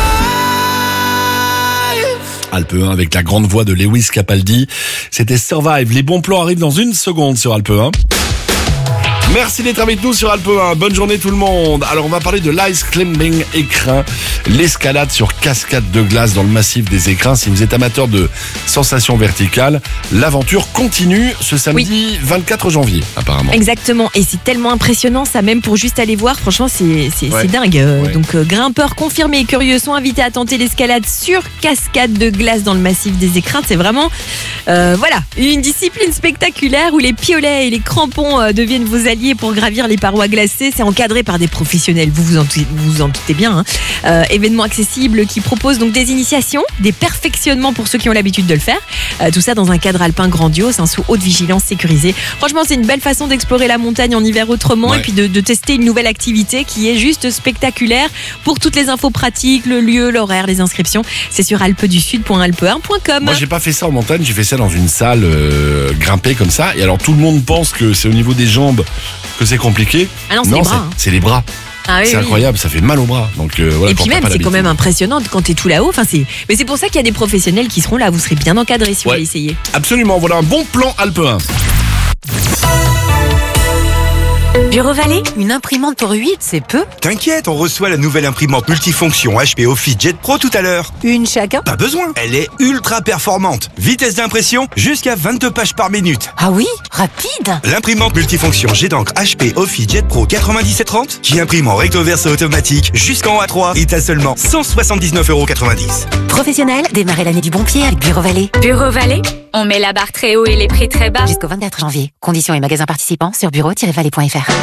survive. Alpe un avec la grande voix de Lewis Capaldi. C'était Survive. Les bons plans arrivent dans une seconde sur Alpe un. Merci d'être avec nous sur Alpe un. Bonne journée tout le monde. Alors on va parler de l'ice climbing écrin, l'escalade sur cascade de glace dans le massif des Écrins. Si vous êtes amateur de sensations verticales, l'aventure continue ce samedi vingt-quatre janvier apparemment. Exactement, et c'est tellement impressionnant ça, même pour juste aller voir, franchement c'est, c'est, Ouais. c'est dingue. Euh, Ouais. Donc euh, grimpeurs confirmés et curieux sont invités à tenter l'escalade sur cascade de glace dans le massif des Écrins. C'est vraiment euh, voilà, une discipline spectaculaire où les piolets et les crampons euh, deviennent vos alliés pour gravir les parois glacées. C'est encadré par des professionnels, vous vous en, vous vous en doutez bien. Hein. Euh, événement accessible qui propose donc des initiations, des perfectionnements pour ceux qui ont l'habitude de le faire. Euh, tout ça dans un cadre alpin grandiose, hein, sous haute vigilance sécurisée. Franchement, c'est une belle façon d'explorer la montagne en hiver autrement, Ouais. et puis de, de tester une nouvelle activité qui est juste spectaculaire. Pour toutes les infos pratiques, le lieu, l'horaire, les inscriptions, c'est sur alpe du sud point alpe un point com. Moi j'ai pas fait ça en montagne, j'ai fait ça dans une salle euh, grimpée comme ça. Et alors tout le monde pense que c'est au niveau des jambes que c'est compliqué. Ah non, c'est les bras, hein. c'est les bras. Ah oui, c'est oui. incroyable, ça fait mal aux bras. Donc euh, voilà. Et quand puis t'as même, pas c'est quand l'habitude. même impressionnant quand t'es tout là-haut. Enfin, c'est... Mais c'est pour ça qu'il y a des professionnels qui seront là. Vous serez bien encadrés si Ouais. vous voulez essayer. Absolument, voilà un bon plan Alpe un. Bureau Vallée, une imprimante pour huit, c'est peu. T'inquiète, on reçoit la nouvelle imprimante multifonction H P OfficeJet Pro tout à l'heure. Une chacun. Pas besoin, elle est ultra performante. Vitesse d'impression, jusqu'à vingt-deux pages par minute. Ah oui, rapide. L'imprimante multifonction G d'encre H P OfficeJet Pro quatre-vingt-dix-sept trente qui imprime en recto verso automatique jusqu'en A trois est à seulement cent soixante-dix-neuf euros quatre-vingt-dix. Professionnel, démarrez l'année du bon pied avec Bureau Vallée. Bureau Vallée, on met la barre très haut et les prix très bas. Jusqu'au vingt-quatre janvier. Conditions et magasins participants sur bureau tiret vallée point f r.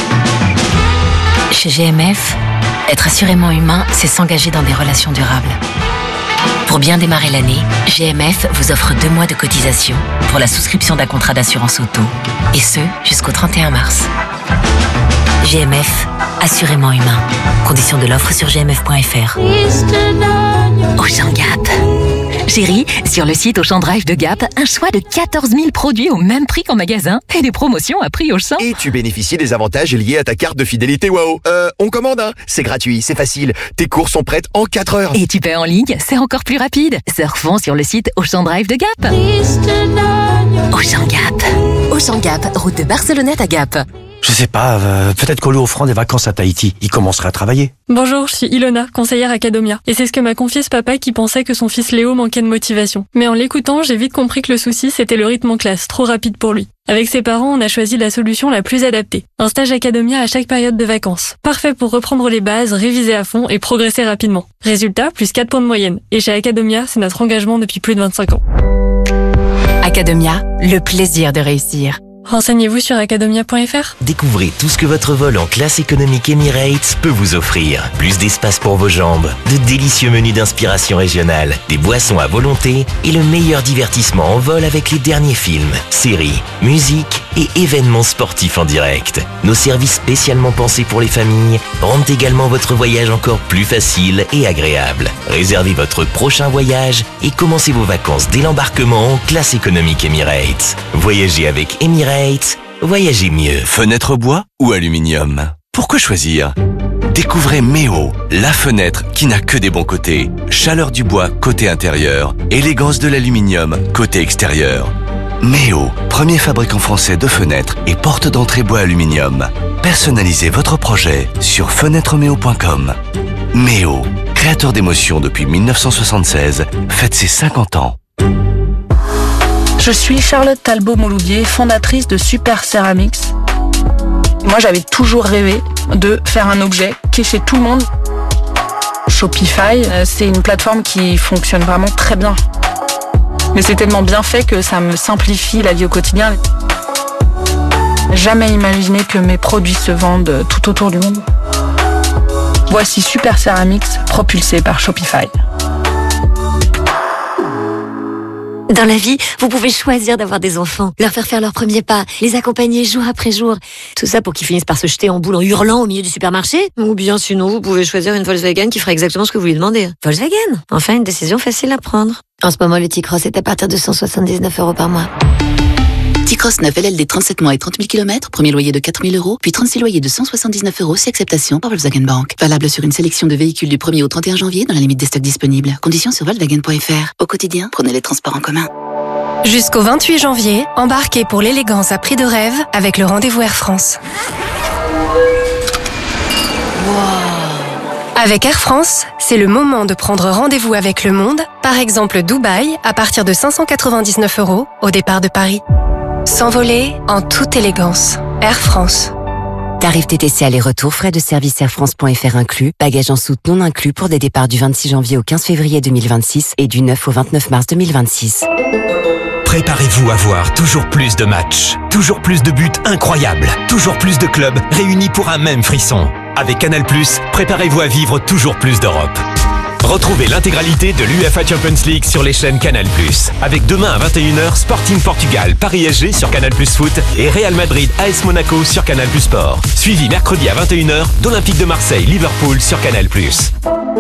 Chez G M F, être assurément humain, c'est s'engager dans des relations durables. Pour bien démarrer l'année, G M F vous offre deux mois de cotisation pour la souscription d'un contrat d'assurance auto, et ce, jusqu'au trente et un mars. G M F, assurément humain. Conditions de l'offre sur g m f point f r. Auchan Gap. Chérie, sur le site Auchan Drive de Gap, un choix de quatorze mille produits au même prix qu'en magasin et des promotions à prix Auchan. Et tu bénéficies des avantages liés à ta carte de fidélité Wow. Euh, on commande, hein. C'est gratuit, c'est facile. Tes courses sont prêtes en quatre heures. Et tu paies en ligne, c'est encore plus rapide. Surfons sur le site Auchan Drive de Gap. Auchan Gap. Auchan Gap, route de Barcelonnette à Gap. Je sais pas, euh, peut-être qu'au lieu offrant des vacances à Tahiti, il commencerait à travailler. Bonjour, je suis Ilona, conseillère Academia. Et c'est ce que m'a confié ce papa qui pensait que son fils Léo manquait de motivation. Mais en l'écoutant, j'ai vite compris que le souci, c'était le rythme en classe, trop rapide pour lui. Avec ses parents, on a choisi la solution la plus adaptée. Un stage Academia à chaque période de vacances. Parfait pour reprendre les bases, réviser à fond et progresser rapidement. Résultat, plus quatre points de moyenne. Et chez Academia, c'est notre engagement depuis plus de vingt-cinq ans. Academia, le plaisir de réussir. Renseignez-vous sur academia point f r. Découvrez tout ce que votre vol en classe économique Emirates peut vous offrir. Plus d'espace pour vos jambes, de délicieux menus d'inspiration régionale, des boissons à volonté et le meilleur divertissement en vol avec les derniers films, séries, musique et événements sportifs en direct. Nos services spécialement pensés pour les familles rendent également votre voyage encore plus facile et agréable. Réservez votre prochain voyage et commencez vos vacances dès l'embarquement en classe économique Emirates. Voyagez avec Emirates. Voyagez mieux. Fenêtre bois ou aluminium? Pourquoi choisir? Découvrez Méo, la fenêtre qui n'a que des bons côtés. Chaleur du bois côté intérieur, élégance de l'aluminium côté extérieur. Méo, premier fabricant français de fenêtres et porte d'entrée bois aluminium. Personnalisez votre projet sur fenêtre méo point com. Méo, créateur d'émotions depuis mille neuf cent soixante-seize, fête ses cinquante ans. Je suis Charlotte Talbot-Mouloubier, fondatrice de Super Ceramics. Moi, j'avais toujours rêvé de faire un objet qui est chez tout le monde. Shopify, c'est une plateforme qui fonctionne vraiment très bien. Mais c'est tellement bien fait que ça me simplifie la vie au quotidien. Jamais imaginé que mes produits se vendent tout autour du monde. Voici Super Ceramics, propulsé par Shopify. Dans la vie, vous pouvez choisir d'avoir des enfants, leur faire faire leurs premiers pas, les accompagner jour après jour. Tout ça pour qu'ils finissent par se jeter en boule en hurlant au milieu du supermarché. Ou bien sinon, vous pouvez choisir une Volkswagen qui fera exactement ce que vous lui demandez. Volkswagen, enfin une décision facile à prendre. En ce moment, le T-Cross est à partir de cent soixante-dix-neuf euros par mois. T-Cross neuf L L D trente-sept mois et trente mille kilomètres, premier loyer de quatre mille euros, puis trente-six loyers de cent soixante-dix-neuf euros si acceptation par Volkswagen Bank. Valable sur une sélection de véhicules du premier au trente et un janvier dans la limite des stocks disponibles. Conditions sur volkswagen point f r. Au quotidien, prenez les transports en commun. Jusqu'au vingt-huit janvier, embarquez pour l'élégance à prix de rêve avec le rendez-vous Air France. Wow. Avec Air France, c'est le moment de prendre rendez-vous avec le monde, par exemple Dubaï, à partir de cinq cent quatre-vingt-dix-neuf euros au départ de Paris. S'envoler en toute élégance. Air France. Tarif T T C aller-retour, frais de service air france point f r inclus, bagages en soute non inclus pour des départs du vingt-six janvier au quinze février deux mille vingt-six et du neuf au vingt-neuf mars deux mille vingt-six. Préparez-vous à voir toujours plus de matchs, toujours plus de buts incroyables, toujours plus de clubs réunis pour un même frisson. Avec Canal plus, préparez-vous à vivre toujours plus d'Europe. Retrouvez l'intégralité de l'U E F A Champions League sur les chaînes Canal plus, avec demain à vingt et une heures Sporting Portugal, Paris S G sur Canal plus Foot et Real Madrid A S Monaco sur Canal plus Sport. Suivi mercredi à vingt et une heures d'Olympique de Marseille Liverpool sur Canal plus.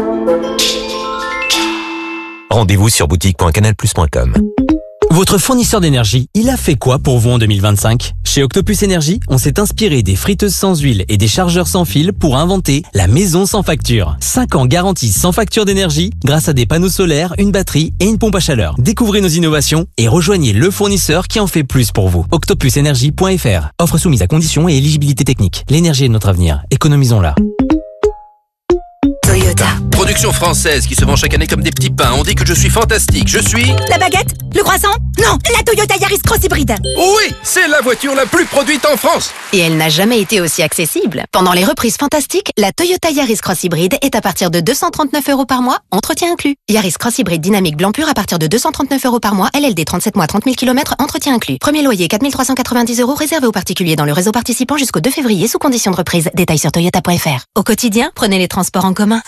Rendez-vous sur boutique point canal plus point com. Votre fournisseur d'énergie, il a fait quoi pour vous en deux mille vingt-cinq? Chez Octopus Énergie, on s'est inspiré des friteuses sans huile et des chargeurs sans fil pour inventer la maison sans facture. cinq ans garantie sans facture d'énergie grâce à des panneaux solaires, une batterie et une pompe à chaleur. Découvrez nos innovations et rejoignez le fournisseur qui en fait plus pour vous. octopus énergie point f r. Offre soumise à conditions et éligibilité technique. L'énergie est notre avenir. Économisons-la. Toyota. Production française qui se vend chaque année comme des petits pains. On dit que je suis fantastique. Je suis... La baguette? Le croissant? Non, la Toyota Yaris Cross Hybride. Oui, c'est la voiture la plus produite en France. Et elle n'a jamais été aussi accessible. Pendant les reprises fantastiques, la Toyota Yaris Cross Hybride est à partir de deux cent trente-neuf euros par mois, entretien inclus. Yaris Cross Hybride dynamique blanc pur à partir de deux cent trente-neuf euros par mois, L L D trente-sept mois, trente mille kilomètres, entretien inclus. Premier loyer quatre mille trois cent quatre-vingt-dix euros réservé aux particuliers dans le réseau participant jusqu'au deux février sous condition de reprise. Détails sur toyota point f r. Au quotidien, prenez les transports en commun.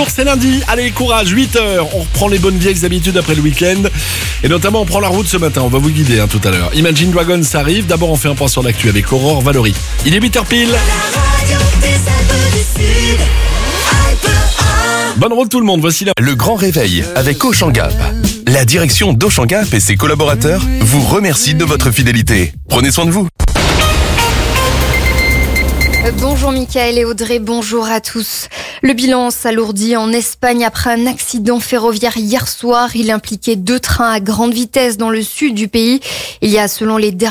Bonjour, c'est lundi. Allez, courage, huit heures. On reprend les bonnes vieilles habitudes après le week-end. Et notamment, on prend la route ce matin. On va vous guider hein, tout à l'heure. Imagine Dragons arrive. D'abord, on fait un point sur l'actu avec Aurore Valory. Il est huit heures pile. Bonne route tout le monde, voici la... Le grand réveil avec Auchan Gap. La direction d'Auchan Gap et ses collaborateurs vous remercient de votre fidélité. Prenez soin de vous. Bonjour Mickaël et Audrey, bonjour à tous. Le bilan s'alourdit en Espagne après un accident ferroviaire hier soir. Il impliquait deux trains à grande vitesse dans le sud du pays. Il y a, selon les derniers